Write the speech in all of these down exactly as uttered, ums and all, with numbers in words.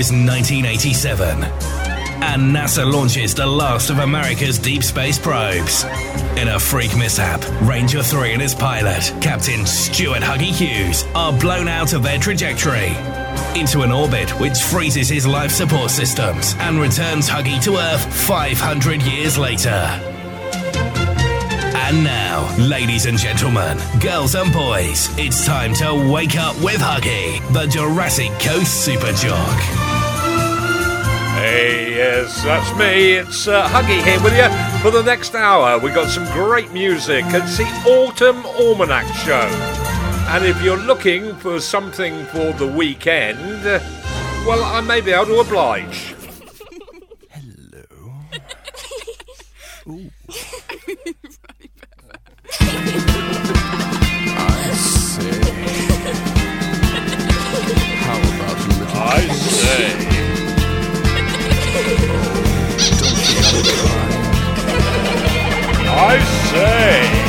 is nineteen eighty-seven. And NASA launches the last of America's deep space probes. In a freak mishap, Ranger three and his pilot, Captain Stuart Huggy Hughes, are blown out of their trajectory into an orbit which freezes his life support systems and returns Huggy to Earth five hundred years later. And now, ladies and gentlemen, girls and boys, it's time to wake up with Huggy, the Jurassic Coast Super Jock. Hey, yes, that's me. It's uh, Huggy here with you for the next hour. We've got some great music. It's the Autumn Almanac Show. And if you're looking for something for the weekend, well, I may be able to oblige. Hello. Ooh. I say. How about a little I say. I say.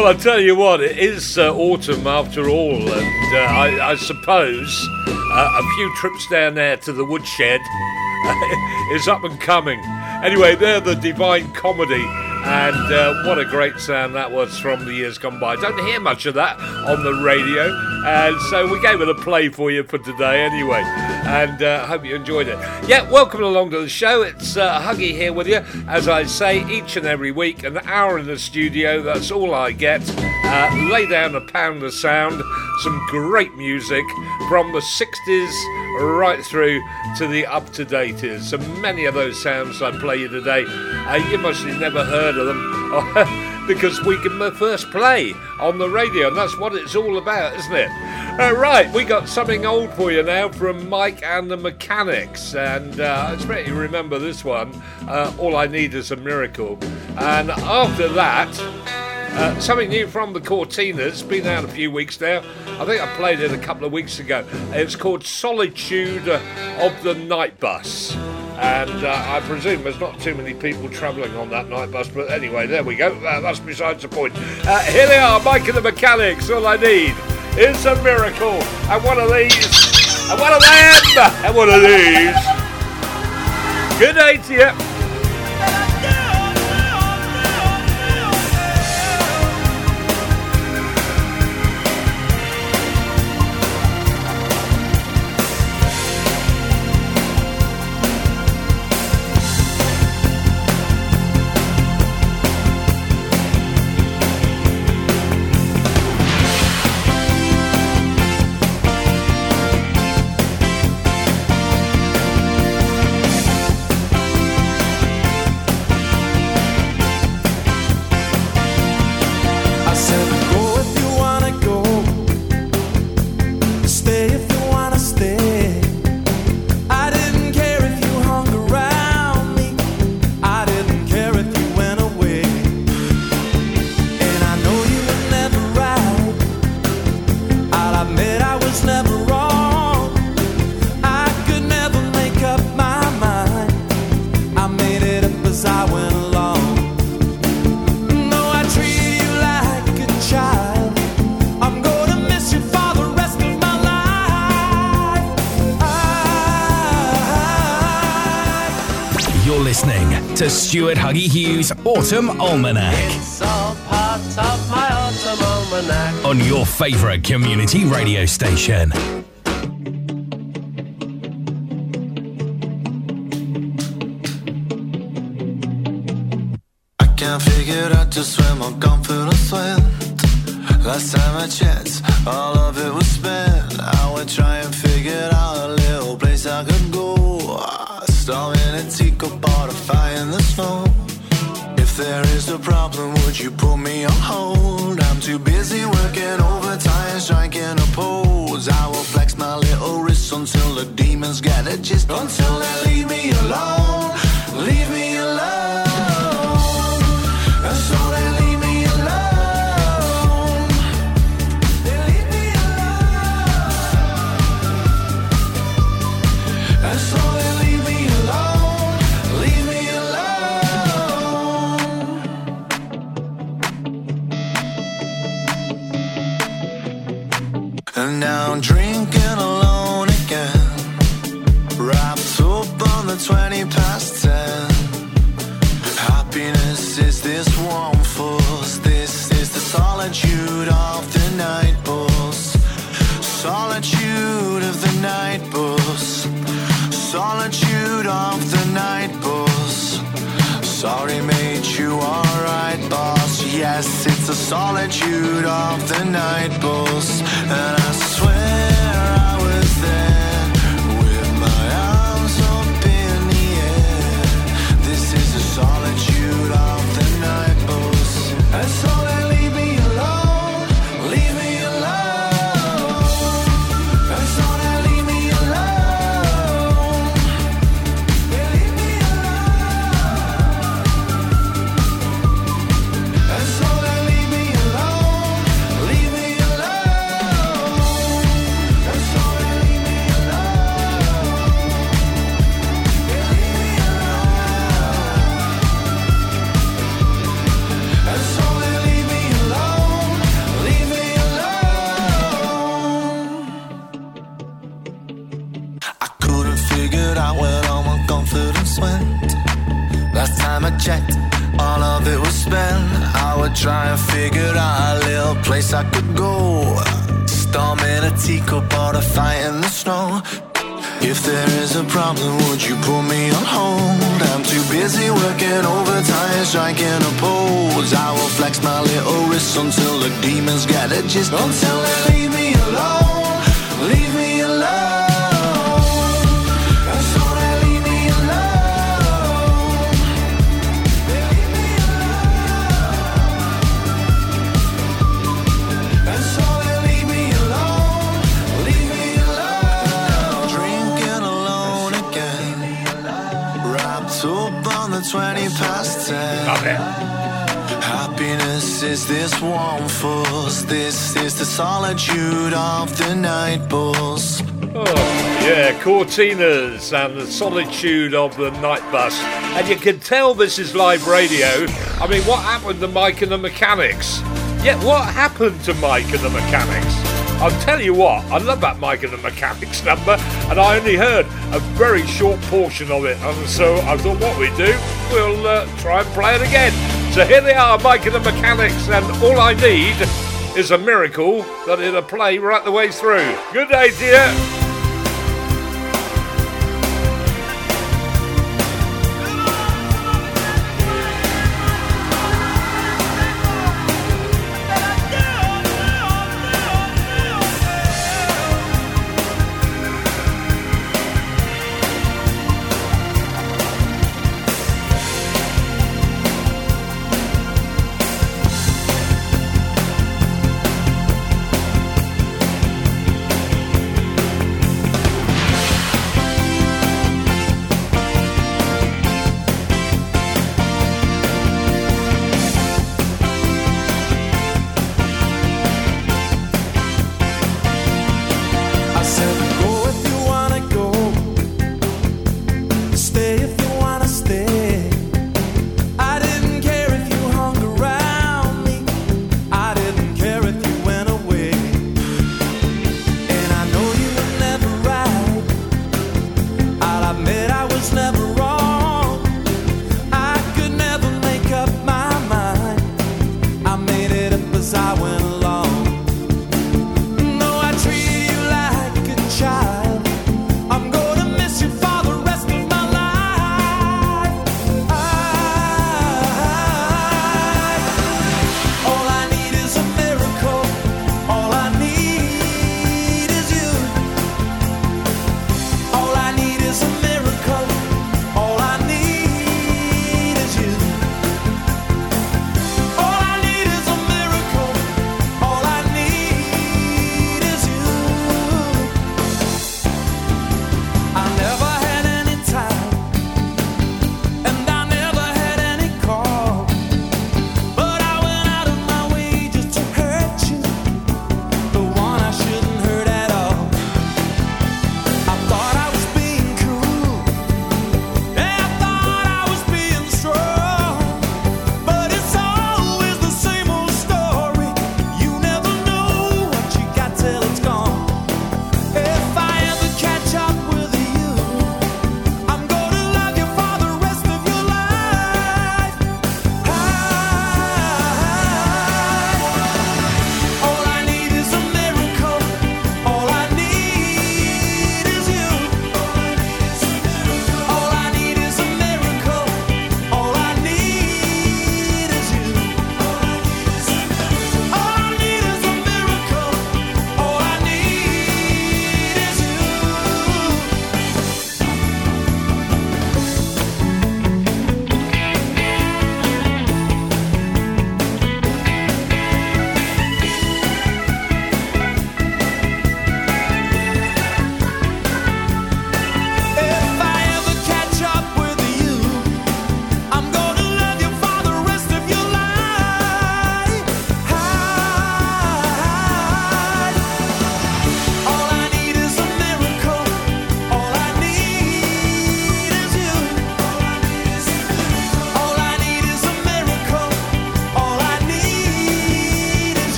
Well, I tell you what, it is uh, autumn after all, and uh, I, I suppose uh, a few trips down there to the woodshed is up and coming. Anyway, they're the Divine Comedy, and uh, what a great sound that was from the years gone by. Don't hear much of that on the radio, and so we gave it a play for you for today anyway, and I uh, hope you enjoyed it. Yeah, welcome along to the show. It's uh, Huggy here with you, as I say, each and every week, an hour in the studio, that's all I get. Uh, lay down a pound of sound, some great music from the sixties right through to the up-to-daters. And many of those sounds I play you today, uh, you must have never heard of them because we can first play on the radio, and that's what it's all about, isn't it? Uh, right, we got something old for you now from Mike and the Mechanics, and uh, I expect you remember this one, uh, All I Need Is a Miracle. And after that, Uh, something new from the Cortinas, been out a few weeks now. I think I played it a couple of weeks ago. It's called Solitude of the Night Bus. And uh, I presume there's not too many people travelling on that night bus, but anyway, there we go. Uh, that's besides the point. Uh, here they are, Mike and the Mechanics. All I need is a miracle. And one of these, and one of them, and one of these. Good day to you. To Stuart Huggy Hughes Autumn Almanac. It's all part of my Autumn Almanac. On your favourite community radio station. I can't figure out just where my confidence went. Last time I checked, all of it was spent. I would try and figure out a little place I could go. Storm in a teacup, bought a fire in the snow. If there is a problem, would you put me on hold? I'm too busy working overtime, striking a pose. I will flex my little wrists until the demons get a gist. Until they leave me alone, leave me alone. And so they leave me alone. They leave me alone. And so they leave me alone, leave me alone. And now I'm drinking alone again, wrapped up on the twenty past ten. Happiness is this warm force, this is the solitude of the night bus. Solitude of the night bus. Solitude of the night bus. Sorry mate, you alright boss. Yes, it's the solitude of the night bus. And I swear I was there with my arms up in the air. This is the solitude of the night bus. And so they leave me alone, leave me alone. And so they leave me alone. They leave me alone. And so they leave me alone, leave me alone. checked, all of it was spent. I would try and figure out a little place I could go. Storm in a teacup or a fight in the snow. If there is a problem, would you put me on hold? I'm too busy working overtime, striking a pose. I will flex my little wrists until the demons get a gist. Until they leave me alone, leave me alone. And so they leave me alone. They leave me alone. And so they leave me alone, leave me alone. Drinking alone again, wrapped up on the twenty past ten. Love it. Happiness is this warm fuzz. This is the solitude of the night bus. Oh, yeah, Cortinas and the solitude of the night bus. And you can tell this is live radio. I mean, what happened to Mike and the Mechanics? Yeah, what happened to Mike and the Mechanics? I'll tell you what, I love that Mike and the Mechanics number, and I only heard a very short portion of it. And so I thought what we do, we'll uh, try and play it again. So here they are, Mike and the Mechanics, and all I need is a miracle that it'll play right the way through. Good day to you.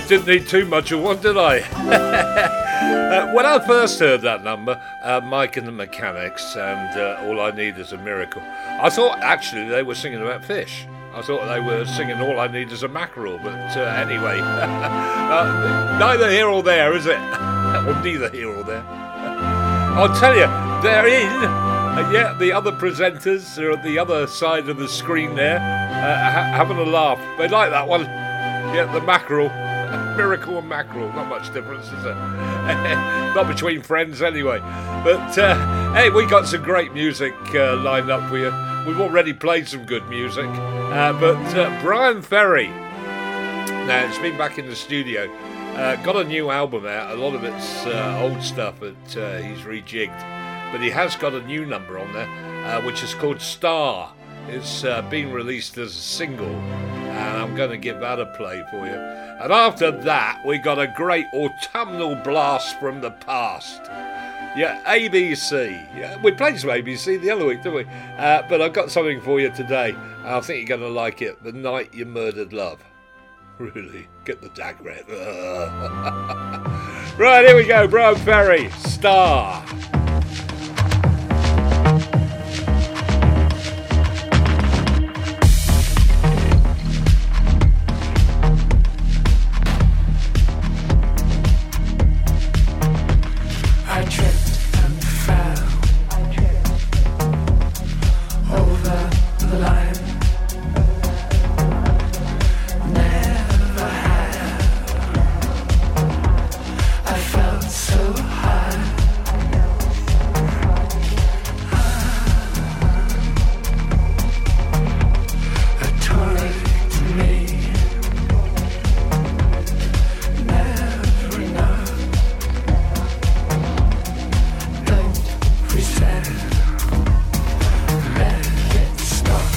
didn't need too much of one, did I? uh, when I first heard that number, uh, Mike and the Mechanics, and uh, All I Need Is a Miracle, I thought actually they were singing about fish. I thought they were singing All I Need Is a Mackerel, but uh, anyway, uh, neither here or there, is it? Or neither here or there. I'll tell you, they're in. Uh, yeah, the other presenters are at the other side of the screen there, uh, ha- having a laugh. They like that one. Yeah, the mackerel. Miracle and mackerel. Not much difference, is there? Not between friends, anyway. But, uh, hey, we got some great music uh, lined up for you. We've already played some good music. Uh, but uh, Bryan Ferry, now, it's been back in the studio. Uh, got a new album out. A lot of it's uh, old stuff that uh, he's rejigged. But he has got a new number on there, uh, which is called Star. It's uh, been released as a single, and I'm going to give that a play for you. And after that, we got a great autumnal blast from the past. Yeah, A B C. Yeah, we played some A B C the other week, didn't we? Uh, but I've got something for you today. I think you're going to like it. The Night You Murdered Love. Really, get the dag read. Right, here we go. Bryan Ferry, Star. I tripped and fell over the line. Never had. I felt so high. A tonic to me. Never enough. Don't reset. Let it stop.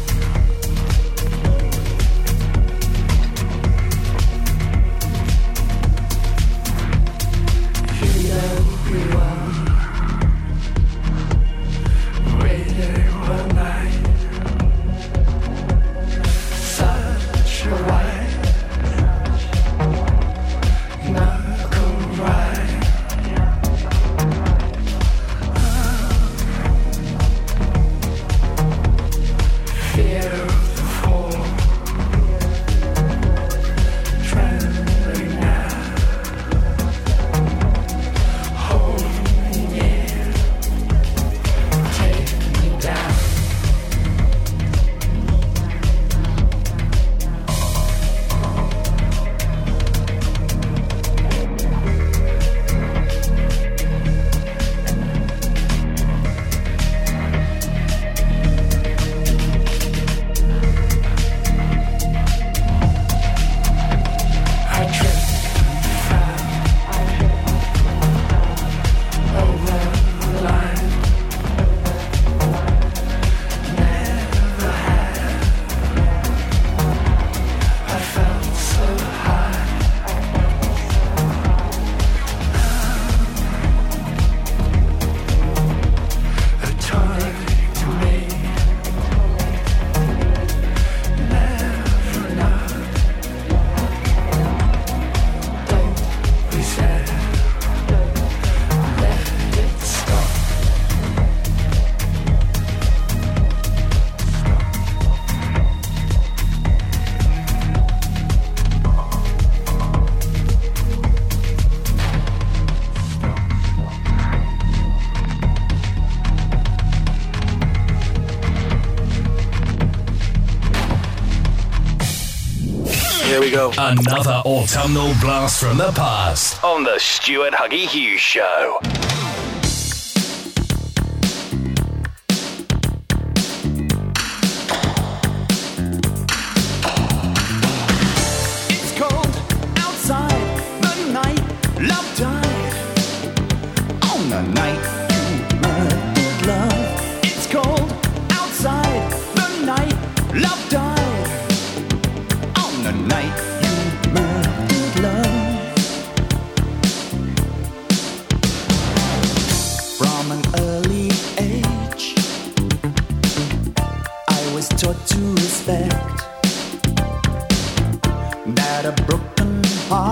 You know me well. Waiting all night. Such a white knuckle ride. Fear of the fall. Trembling now. Hold me near. Take me down. I tripped and fell over the line. Never had. I felt so high. A tonic to me. Never enough. Don't reset. Let it stop. Here we go. Another autumnal blast from the past on the Stuart Huggy Hughes Show. It's cold outside the night love died. On the night you murdered love. It's cold outside the night love died. On the night you murdered love. From an early age, I was taught to respect that a broken heart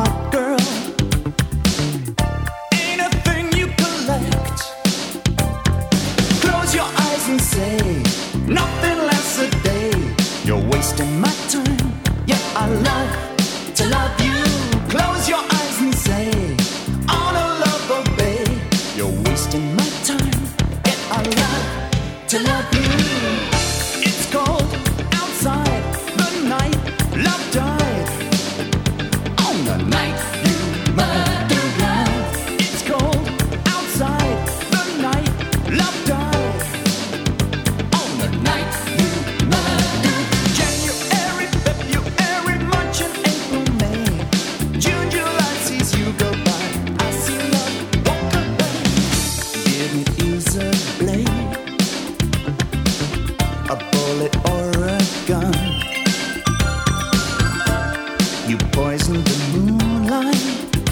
night.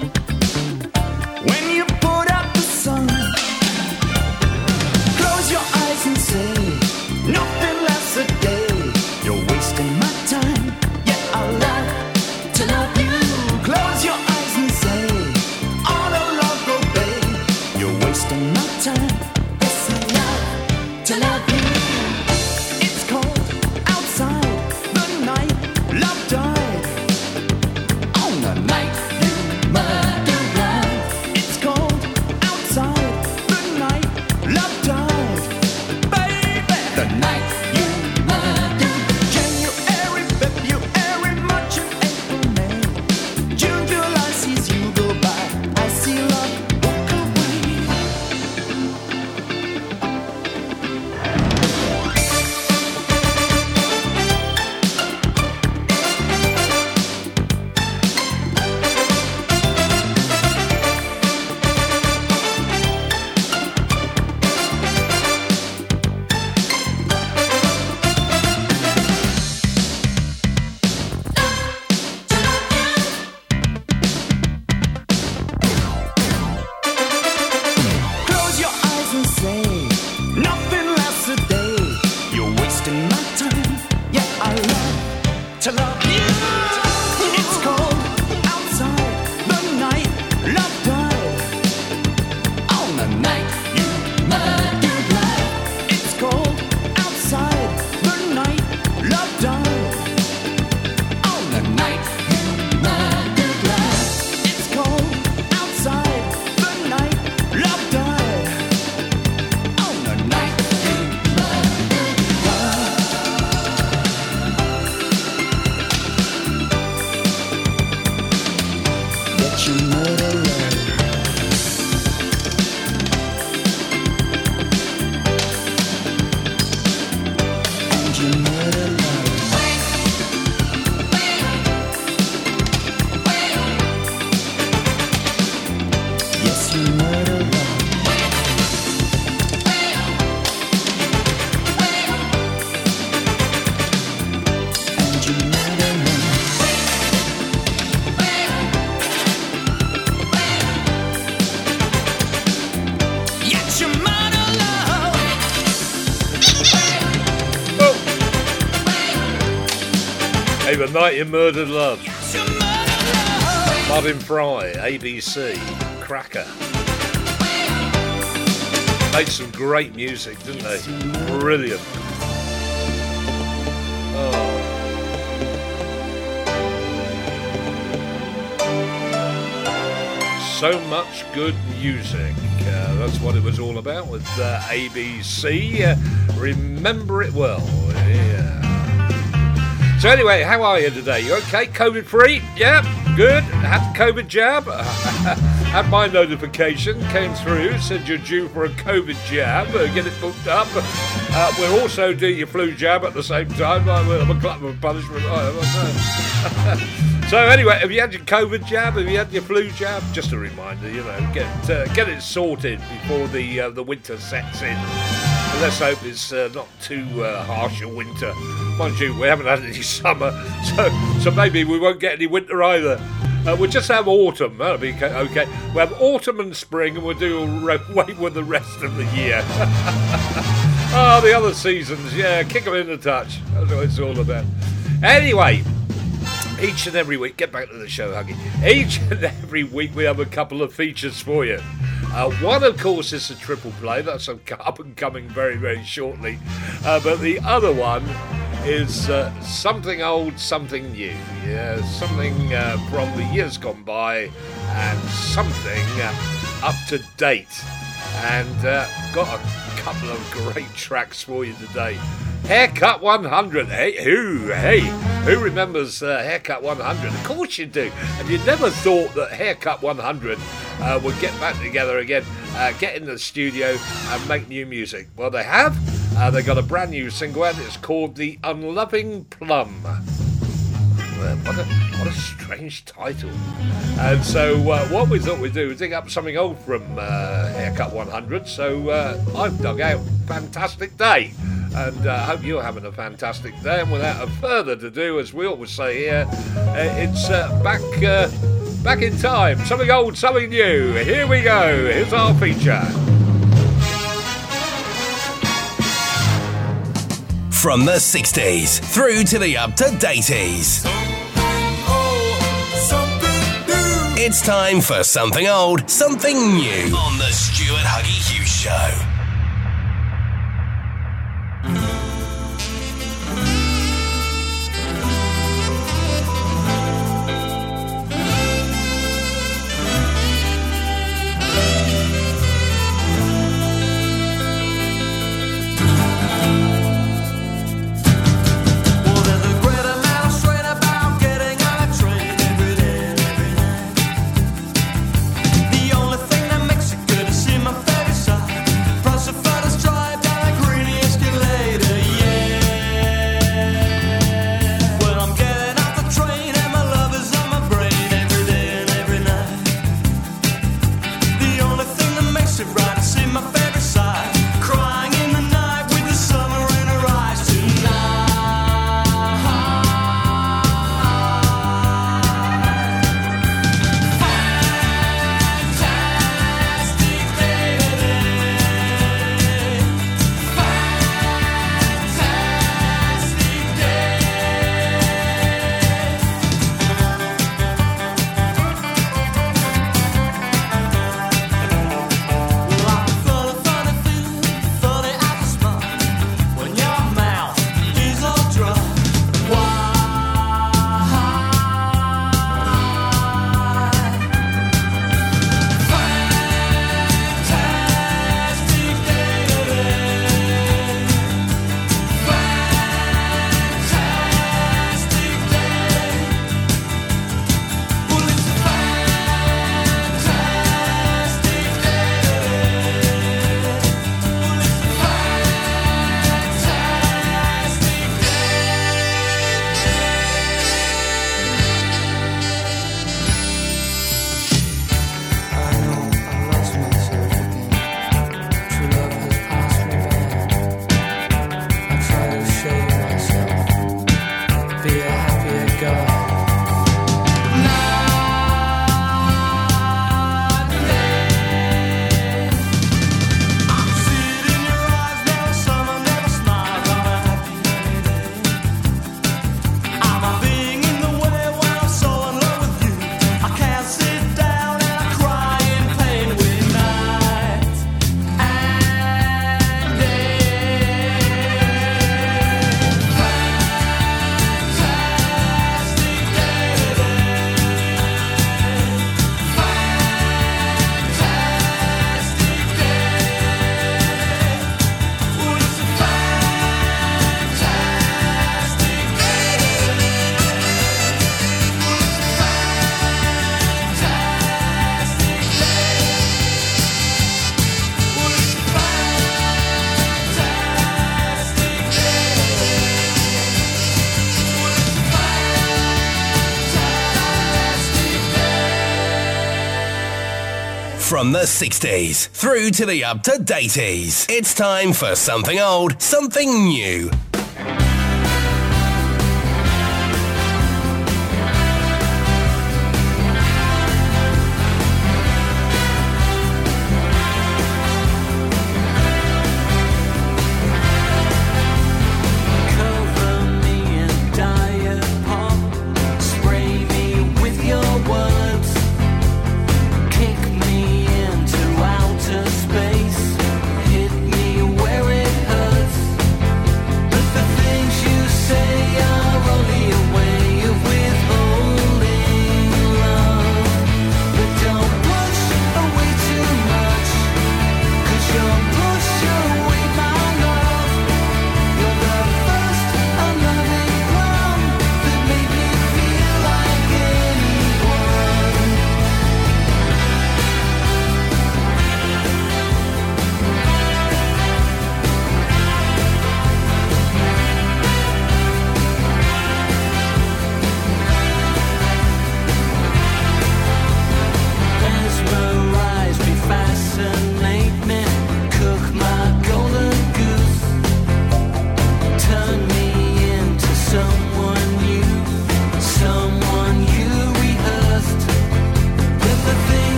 When you put out the sun, close your eyes and say, nothing lasts a day. You're wasting my time, yet I love to love you. Close your eyes and say, all the love go babe. You're wasting my time, yes I love to love you. It's cold outside, the night love died. On the night you murdered love. It's cold outside, the night love died. Baby, the night you murdered. January, February, March and April, May. June, July sees you go by. I see love walk away. Close your eyes and say, nothing lasts a day. You're wasting my time, yet I love to love you. It's cold outside, the night love died. On the night you murdered love. It's cold outside, the night love died. On the night you murdered love. It's cold outside, the night love died. On the night you murdered love. That you murder love. And you murder love. Yes, you murder love. And you murder love. Yes, you murder love. Hey, the night you murdered love. You murder love. Martin Fry, A B C, cracker. Made some great music, didn't they? Brilliant. Oh. So much good music. Uh, that's what it was all about with uh, A B C. Uh, remember it well. Yeah. So anyway, how are you today? You okay? COVID free? Yeah, good. Had the COVID jab. Had my notification, came through, said you're due for a COVID jab. Uh, get it booked up. Uh, we'll also do your flu jab at the same time. I'm a glutton of punishment. I don't know. So anyway, have you had your COVID jab? Have you had your flu jab? Just a reminder, you know, get uh, get it sorted before the uh, the winter sets in. And let's hope it's uh, not too uh, harsh a winter. Mind you, we haven't had any summer, so so maybe we won't get any winter either. Uh, we'll just have autumn. That'll be okay. We'll have autumn and spring, and we'll do away with the rest of the year. Oh, the other seasons, yeah, kick them in the touch. That's what it's all about. Anyway. Each and every week, get back to the show, Huggy. Each and every week we have a couple of features for you. Uh, one, of course, is a triple play. That's up and coming very, very shortly. Uh, but the other one is uh, something old, something new. Yeah, something uh, from the years gone by and something uh, up to date. And uh, got a couple of great tracks for you today. Haircut one hundred. Hey, who? Hey, who remembers uh, Haircut one hundred? Of course you do. And you never thought that Haircut one hundred uh, would get back together again, uh, get in the studio and make new music. Well, they have. Uh, they got a brand new single out. It's called The Unloving Plum. Well, what a, what a strange title. And so uh, what we thought we'd do was dig up something old from uh, Haircut one hundred. So uh, I've dug out Fantastic Day. And I uh, hope you're having a fantastic day. And without a further ado, as we always say here, uh, it's uh, back uh, Back in time, something old, something new. Here we go. Here's our feature. From the sixties through to the up-to-dateys. It's time for something old, something new on the Stuart Huggy Hughes Show. From the sixties through to the up-to-dateys, it's time for something old, something new. Space, hit me where it hurts.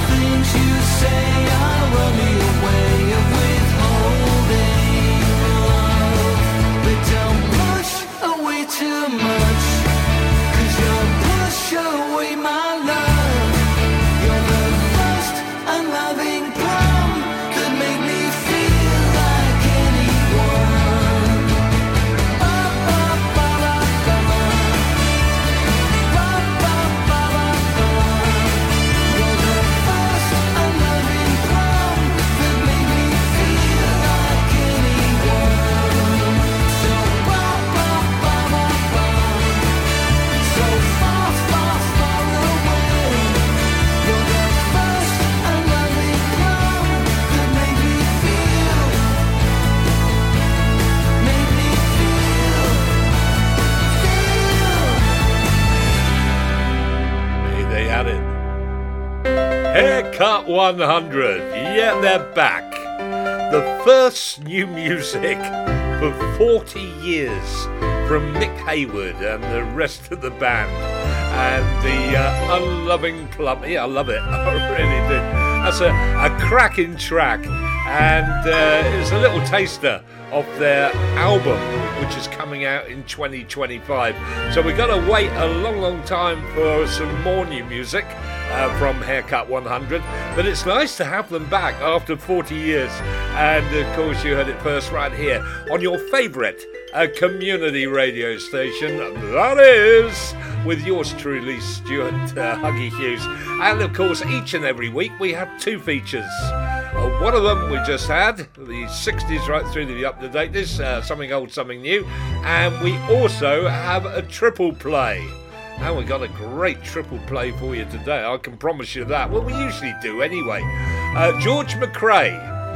things you say are only a way of withholding love. But don't push away too much, 'cause you'll push away my love. You're the first unloving plum that made me feel like anyone. Oh, oh, ba, ba, ba. Ba, ba, ba, ba, ba. You're the first unloving plum that made me feel like anyone. So ba, ba, ba, ba, ba. So far, far, far away. You're the first unloving plum that made me feel, made me feel, feel. Hey, they had it. Haircut one hundred. Yeah, they're back. The first new music for forty years from Nick Hayward and the rest of the band. And the uh, unloving plum. Yeah, I love it. I really do. That's a, a cracking track. And uh, it's a little taster of their album, which is coming out in twenty twenty-five. So we've got to wait a long, long time for some more new music uh, from Haircut one hundred. But it's nice to have them back after forty years. And of course, you heard it first right here on your favourite uh, community radio station. That is with yours truly, Stuart uh, Huggy Hughes. And of course, each and every week we have two features. Uh, one of them we just had, the sixties right through to the up-to-dateness, uh, something old, something new. And we also have a triple play. And we got a great triple play for you today, I can promise you that. Well, we usually do anyway. Uh, George McRae.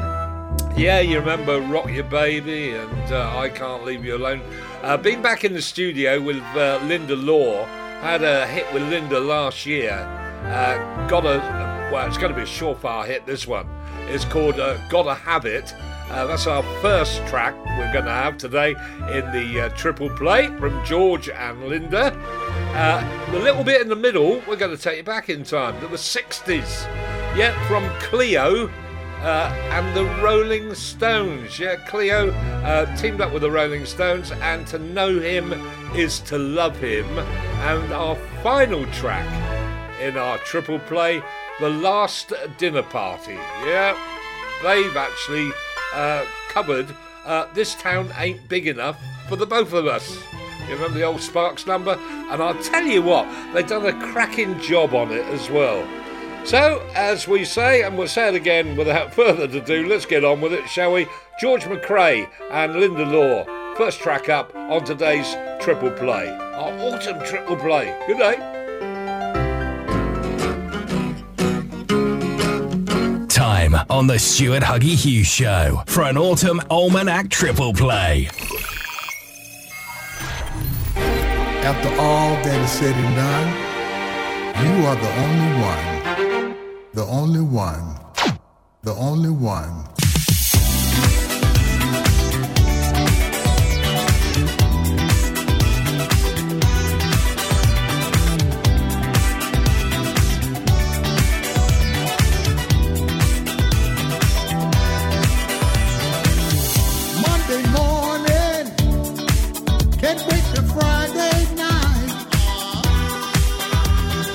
Yeah, you remember Rock Your Baby and uh, I Can't Leave You Alone. Uh, been back in the studio with uh, Linda Law. Had a hit with Linda last year. Uh, got a, well, it's going to be a surefire hit, this one. It's called uh, Gotta Have It. Uh, that's our first track we're going to have today in the uh, triple play from George and Linda. Uh, the little bit in the middle, we're going to take you back in time to the sixties. Yeah, from Cleo uh, and the Rolling Stones. Yeah, Cleo uh, teamed up with the Rolling Stones, and To Know Him Is To Love Him. And our final track in our triple play, The Last Dinner Party. Yeah, they've actually uh, covered uh, This Town Ain't Big Enough for the both of us. You remember the old Sparks number? And I'll tell you what, they've done a cracking job on it as well. So, as we say, and we'll say it again without further ado, let's get on with it, shall we? George McRae and Linda Law, first track up on today's triple play. Our autumn triple play. Good day. Time on the Stuart Huggy Hughes Show for an autumn almanac triple play. After all that is said and done, you are the only one, the only one, the only one. Monday morning, can't wait till Friday night.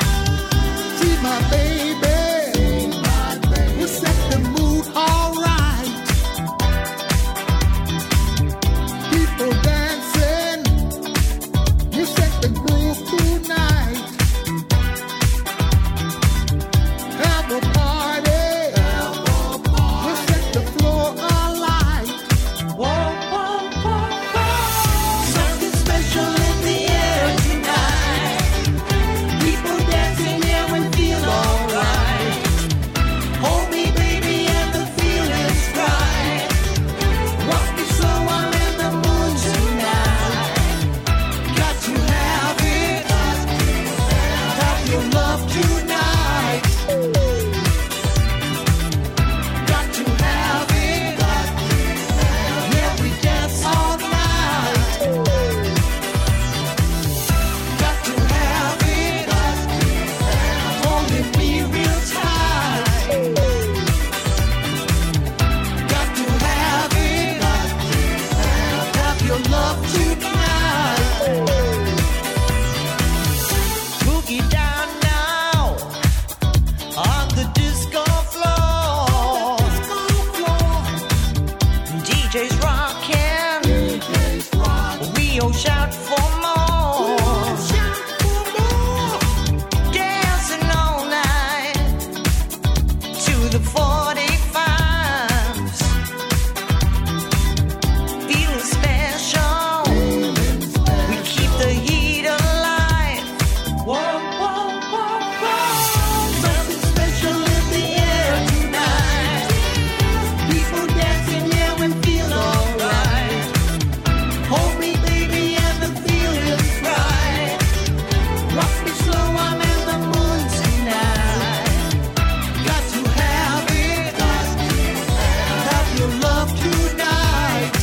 See my baby, we set the mood alright. the forty-fives. Feeling special. We keep the heat alive. Whoa, whoa, whoa, whoa. Something special in the air tonight. People dancing, yeah, we feel alright. Hold me, baby, and the feeling's right. Rock me slow, I'm in the mood tonight. Got to have it, got to have your love tonight.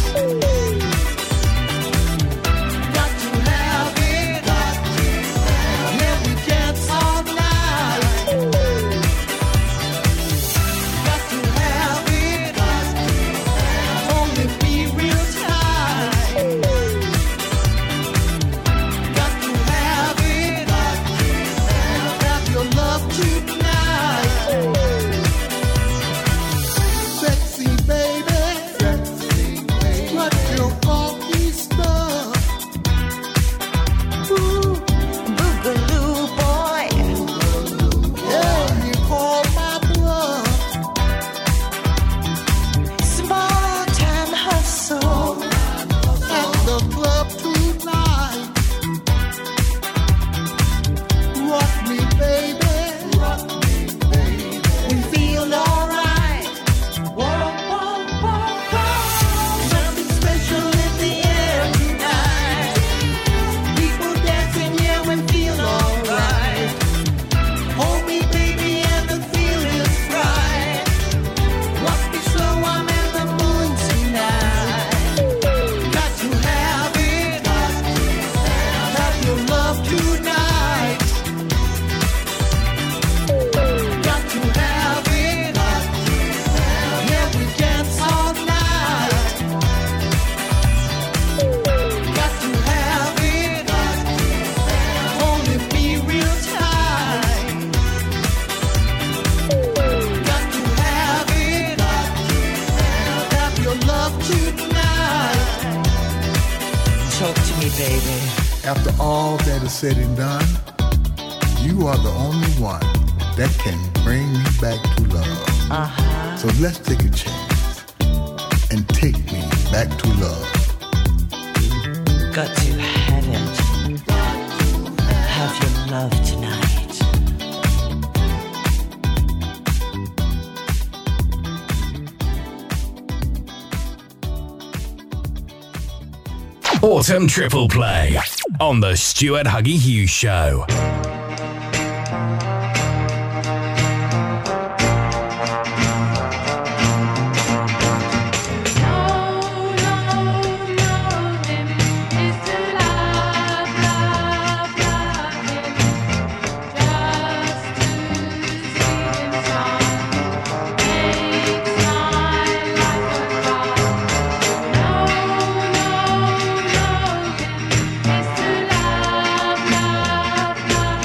Got to have it, got to yeah, we dance all night. Got to have it, got to only be real time. Got to have it, got to have your love tonight. Sexy baby, sexy baby, what your funky stuff. Ooh, boogaloo boy. Yeah, you call my bluff. Small time hustle. At the club tonight. Rock me, baby, rock me, baby. We feel alright. Whoa, whoa, whoa, whoa. Something special in the air tonight. People dancing, yeah, we feel alright. Hold me, baby, and the feeling's right. Rock me slow, I'm in the mood tonight. Got to have it, got to have your love tonight. Got to have it, got to yeah, we dance all night. Got to have it, got to only be real time. Got to have it, got to have your love tonight. Talk to me, baby. After all that is said and done, you are the only one that can bring me back to love. Uh-huh. So let's take a chance and take me back to love. Got to have it. Have your love tonight. Autumn Triple Play on the Stuart Huggy Hughes Show. Love, love, love.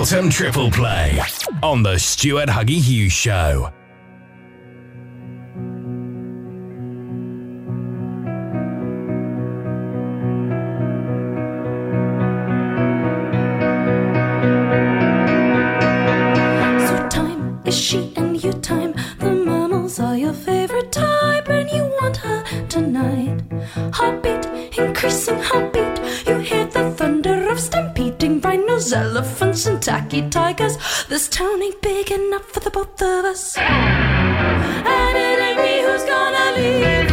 Autumn Triple Play on the Stuart Huggy Hughes Show. So time is she and you time. The mammals are your favorite type, and you want her tonight. Heartbeat, increasing heartbeat. You hear the thunder of stampeding rhinos, elephants and tacky tigers. This town ain't big enough for the both of us, and it ain't me who's gonna leave.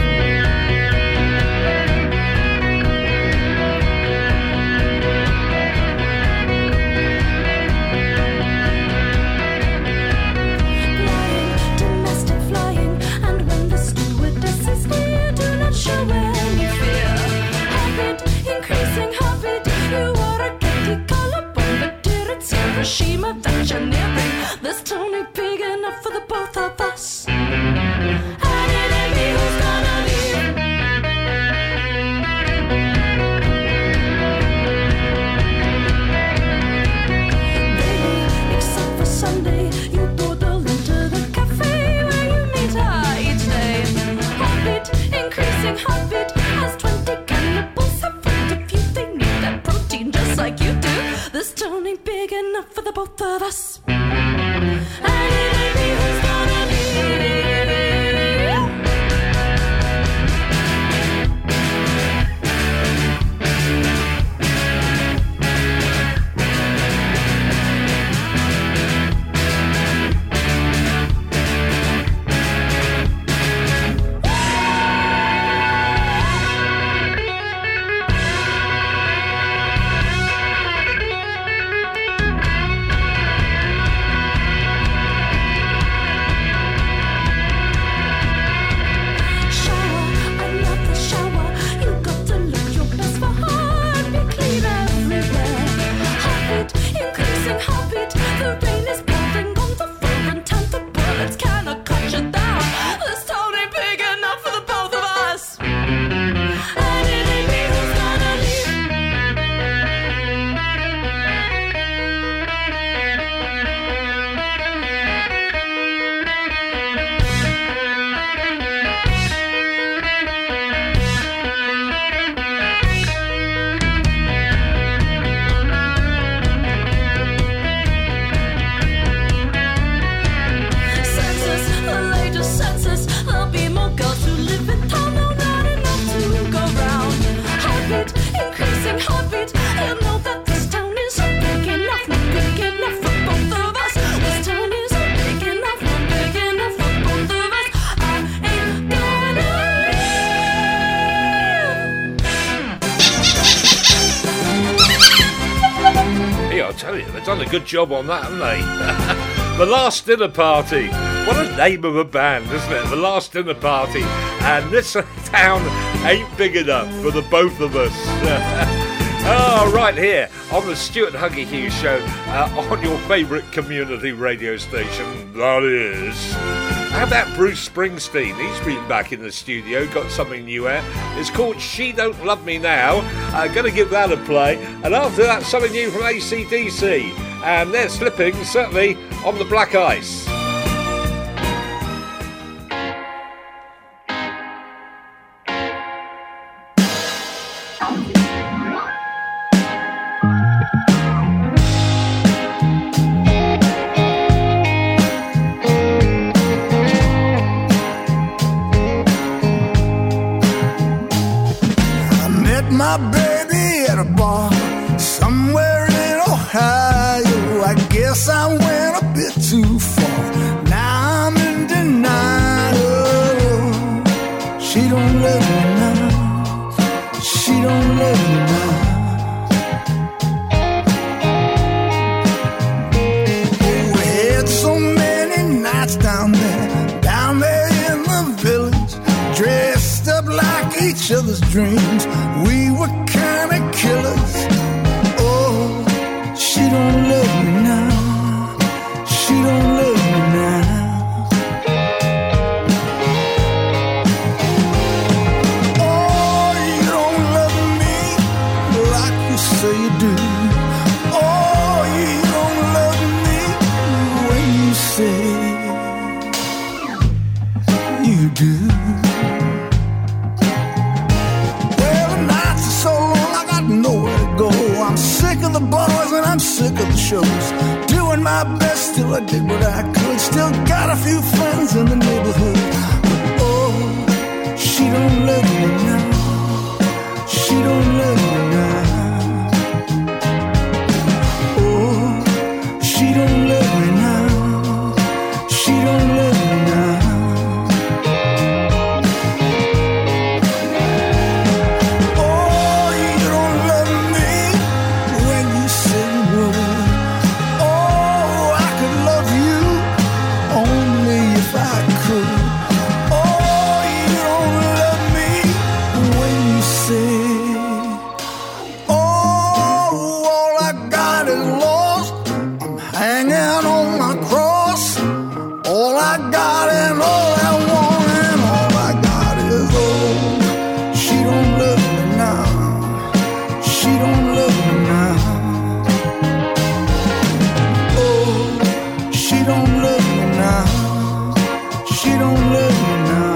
Flying, domestic flying, and when the stewardess is near, do not show any fear. Heartbeat, increasing heartbeat. You are a getty collarbone, but dear, it's Hiroshima that you're nearing. This town ain't big enough for the both of us, and it ain't me who's gonna leave. Baby, except for Sunday, you dawdle into the cafe where you meet her each day. Heartbeat, increasing heartbeat, has twenty cannibals in front of you. They need that protein just like you do. This town ain't big enough for the both of us, and it ain't me who's gonna leave. Shower, another shower. You got to look your best for her and be clean everywhere. Heartbeat, increasing heartbeat. The rain is pouring on the floor and time the bullets cannot cut you down. This town ain't big enough for the both of us, and it ain't me who's gonna leave. Census, the latest census. There'll be more girls who live in town, no, not enough to go round. Heartbeat, increasing heartbeat. You know that this town isn't big enough, not big enough for both of us. This town isn't big enough, not big enough for both of us. I ain't gonna leave. Yeah, I'll tell you, they've done a good job on that, haven't they? The Last Dinner Party. What a name of a band, isn't it? The Last Dinner Party. And this town ain't big enough for the both of us. Oh, right here on the Stuart Huggy Hughes Show, uh, on your favourite community radio station, that is. How about Bruce Springsteen? He's been back in the studio, got something new out. It's called She Don't Love Me Now. I'm going to give that a play. And after that, something new from A C D C. And they're slipping, certainly, on the black ice. I met my baby at a bar somewhere in Ohio. I guess I went a bit too far. Now I'm in denial. She don't love me now. She don't love me now. Oh, we had so many nights down there, down there in the village, dressed up like each other's dreams. We were kind of killers. Oh, she don't love me now. She don't love me now. Oh, you don't love me like you say you do. Oh, you don't love you do. Well, the nights are so long, I got nowhere to go. I'm sick of the bars and I'm sick of the shows. Doing my best till I did what I could. Still got a few friends in the neighborhood. But oh, she don't love me now. She don't love me now. Oh, she don't love me now. She don't love me now. Oh, you don't love me when you say no. Oh, I could love you only if I could. Oh, you don't love me when you say, oh, all I got is lost. I'm hanging on my cross. All I got and all I want and all I got is oh, she don't love me now. She don't love me now. Oh, she don't love me now. She don't love me now.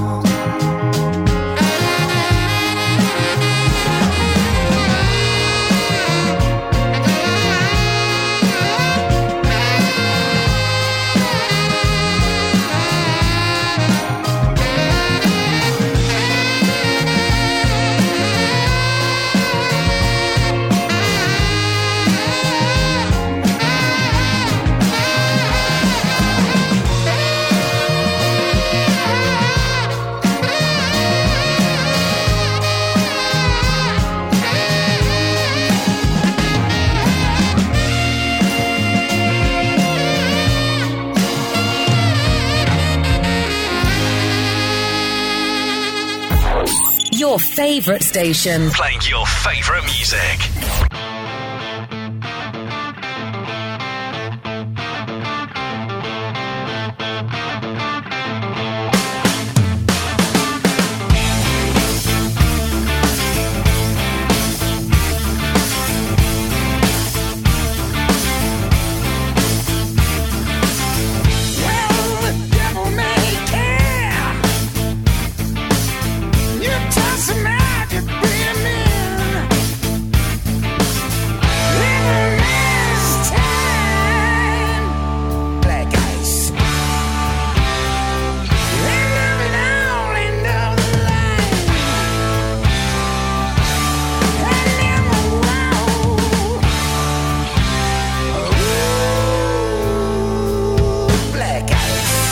Your favourite station. Playing your favourite music. Well, the devil may care. You toss him out, you bring him in. Living this time, black ice. They love it all end of the line. I never wow. Ooh, black ice.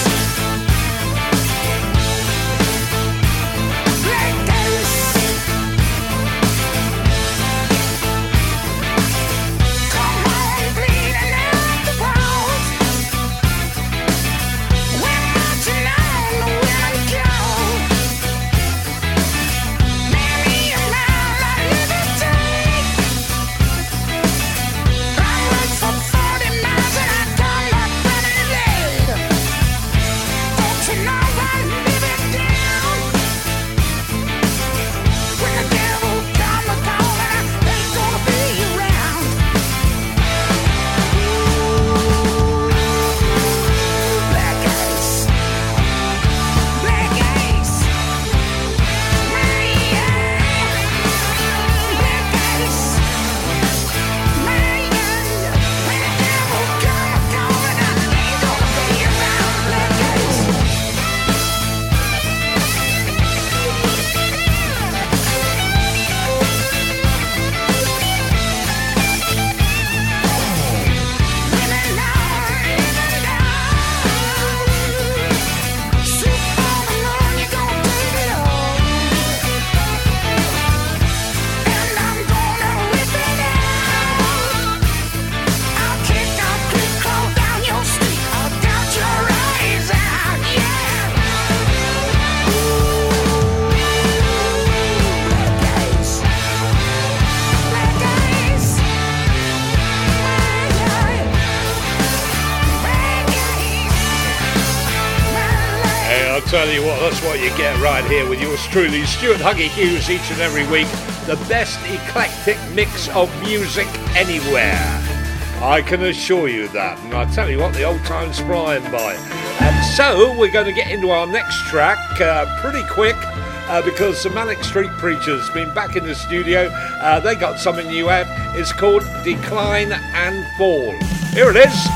Black ice. Come on, bleeding out the walls. We're marching on the women call. Many a mile I liberty. I went for forty miles and I come up running late. Don't you know I live it down? When the devil come a calling, I ain't gonna be around. Ooh, black ice, black ice, my black ice, my when the devil come a calling, I ain't gonna be around. Black ice. Living on, living down. Soup on the run, you gonna take it all. And I'm gonna rip it out. I'll kick, I'll click, crawl down your street. I'll gouge your eyes out, yeah. Ooh, black ice, black ice, Hey, I'll tell you what, that's what you get right here with yours truly, Stuart Huggy Hughes, each and every week. The best eclectic mix of music anywhere. I can assure you that. And I tell you what, the old time's flying by. And so we're going to get into our next track uh, pretty quick uh, because the Manic Street Preachers been back in the studio. Uh, they got something new out. It's called Decline and Fall. Here it is.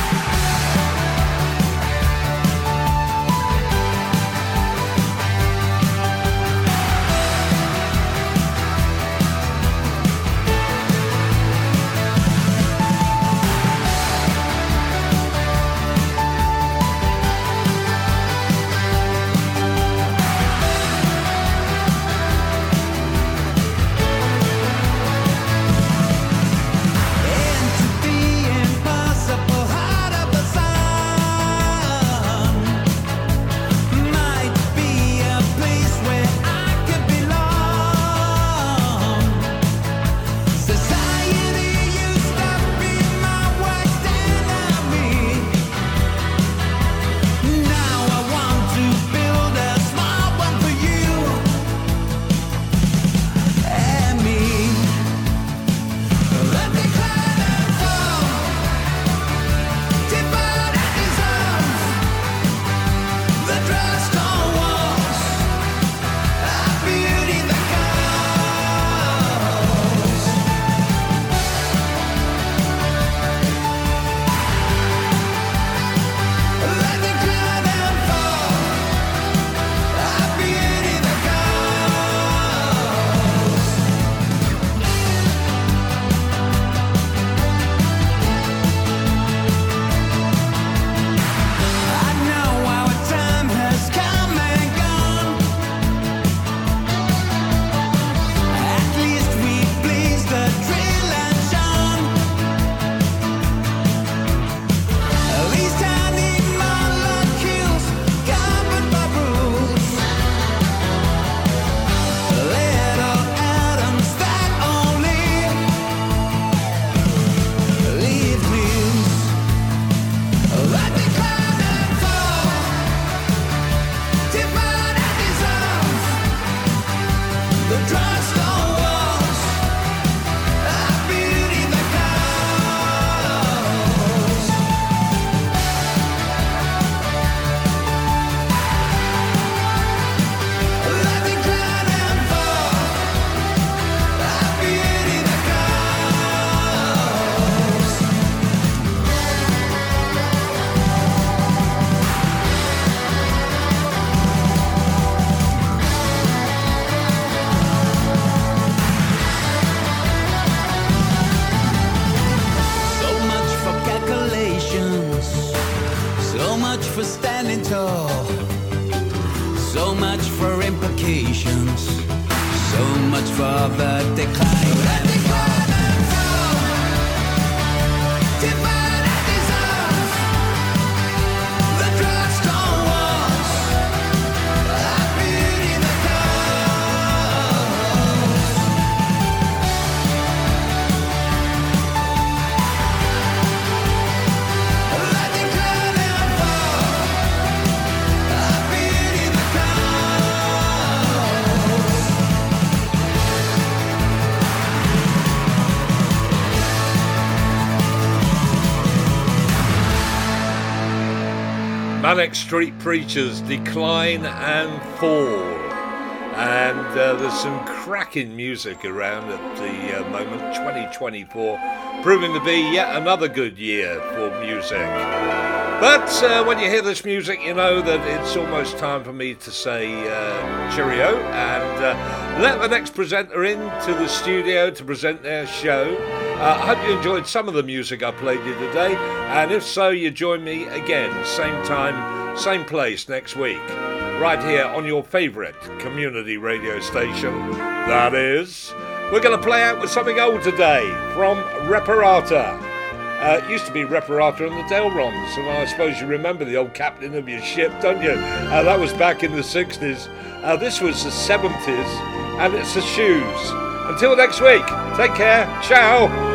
Manic Street Preachers, Decline and Fall. And uh, there's some cracking music around at the uh, moment. twenty twenty-four proving to be yet another good year for music. But uh, when you hear this music, you know that it's almost time for me to say uh, cheerio and uh, let the next presenter into the studio to present their show. Uh, I hope you enjoyed some of the music I played you today, and if so, you join me again, same time, same place next week, right here on your favourite community radio station. That is, we're going to play out with something old today from Reparata. Uh, it used to be Reparata and the Delrons, and I suppose you remember the old captain of your ship, don't you? Uh, that was back in the sixties. Uh, this was the seventies, and it's the Shoes. Until next week, take care, ciao!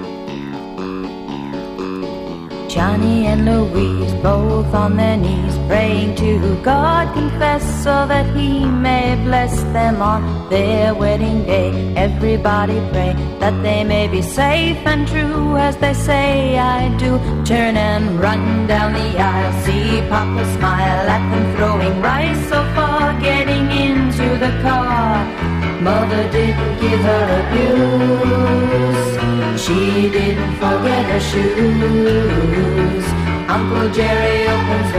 Johnny and Louise, both on their knees, praying to God, confess so that He may bless them on their wedding day. Everybody pray that they may be safe and true as they say I do. Turn and run down the aisle, see Papa smile at them throwing rice so far, getting into the car. Mother didn't give her abuse, she didn't forget her shoes. Uncle Jerry opens